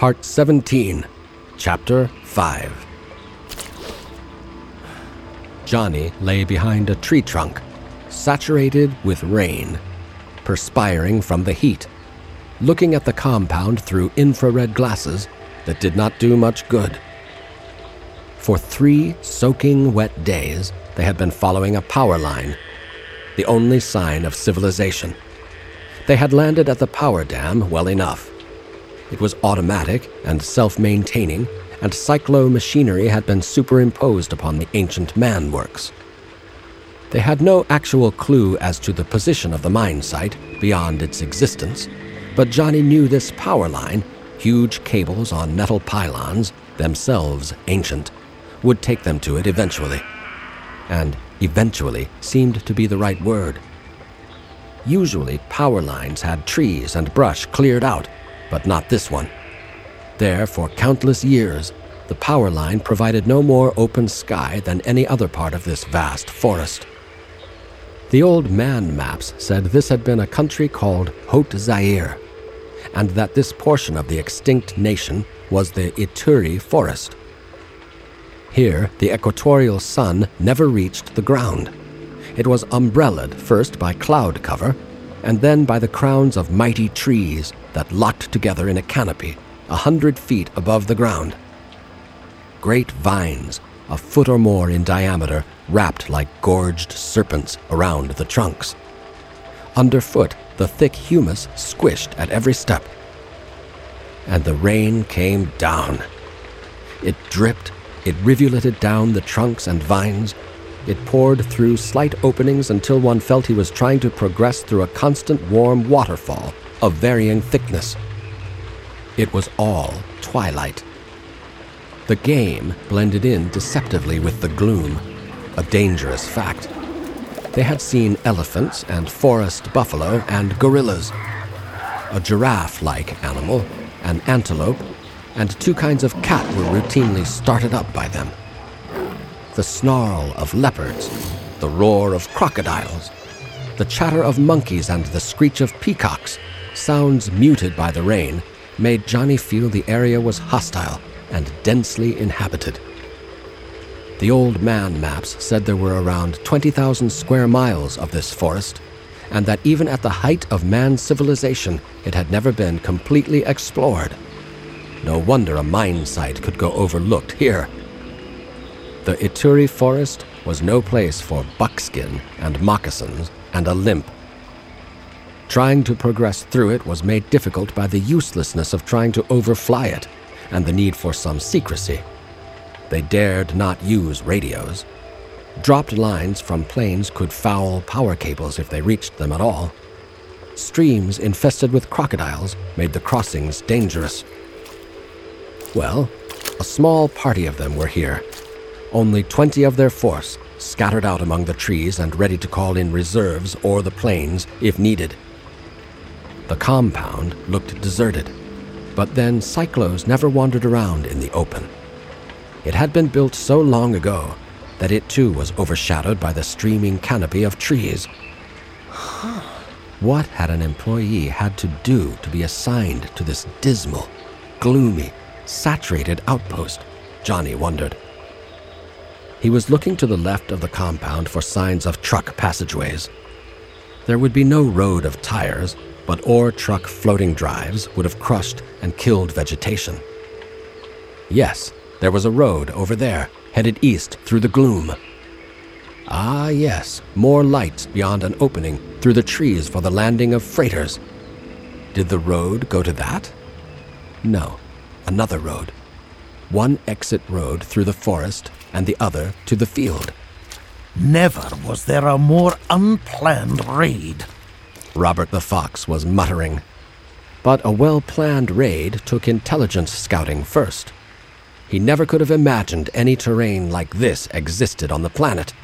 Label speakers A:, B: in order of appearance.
A: Part 17, Chapter 5. Johnny lay behind a tree trunk, saturated with rain, perspiring from the heat, looking at the compound through infrared glasses that did not do much good. For 3 soaking wet days, they had been following a power line, the only sign of civilization. They had landed at the power dam well enough. It was automatic and self-maintaining, and cyclo-machinery had been superimposed upon the ancient man-works. They had no actual clue as to the position of the mine site beyond its existence, but Johnny knew this power line, huge cables on metal pylons, themselves ancient, would take them to it eventually. And eventually seemed to be the right word. Usually power lines had trees and brush cleared out, but not this one. There, for countless years, the power line provided no more open sky than any other part of this vast forest. The old man maps said this had been a country called Haute Zaire, and that this portion of the extinct nation was the Ituri forest. Here, the equatorial sun never reached the ground. It was umbrellaed first by cloud cover, and then by the crowns of mighty trees that locked together in a canopy 100 feet above the ground. Great vines, a foot or more in diameter, wrapped like gorged serpents around the trunks. Underfoot, the thick humus squished at every step. And the rain came down. It dripped, it rivuleted down the trunks and vines. It poured through slight openings until one felt he was trying to progress through a constant warm waterfall of varying thickness. It was all twilight. The game blended in deceptively with the gloom, a dangerous fact. They had seen elephants and forest buffalo and gorillas, a giraffe-like animal, an antelope, and 2 kinds of cat were routinely started up by them. The snarl of leopards, the roar of crocodiles, the chatter of monkeys and the screech of peacocks, sounds muted by the rain, made Johnny feel the area was hostile and densely inhabited. The old man maps said there were around 20,000 square miles of this forest, and that even at the height of man's civilization, it had never been completely explored. No wonder a mine site could go overlooked here. The Ituri forest was no place for buckskin and moccasins and a limp. Trying to progress through it was made difficult by the uselessness of trying to overfly it and the need for some secrecy. They dared not use radios. Dropped lines from planes could foul power cables if they reached them at all. Streams infested with crocodiles made the crossings dangerous. Well, a small party of them were here. Only 20 of their force, scattered out among the trees and ready to call in reserves or the planes if needed. The compound looked deserted, but then cyclos never wandered around in the open. It had been built so long ago that it too was overshadowed by the streaming canopy of trees. What had an employee had to do to be assigned to this dismal, gloomy, saturated outpost? Johnny wondered. He was looking to the left of the compound for signs of truck passageways. There would be no road of tires, but ore truck floating drives would have crushed and killed vegetation. Yes, there was a road over there, headed east through the gloom. Ah, yes, more lights beyond an opening through the trees for the landing of freighters. Did the road go to that? No, another road. One exit road through the forest and the other to the field.
B: Never was there a more unplanned raid,
A: Robert the Fox was muttering. But a well-planned raid took intelligence scouting first. He never could have imagined any terrain like this existed on the planet.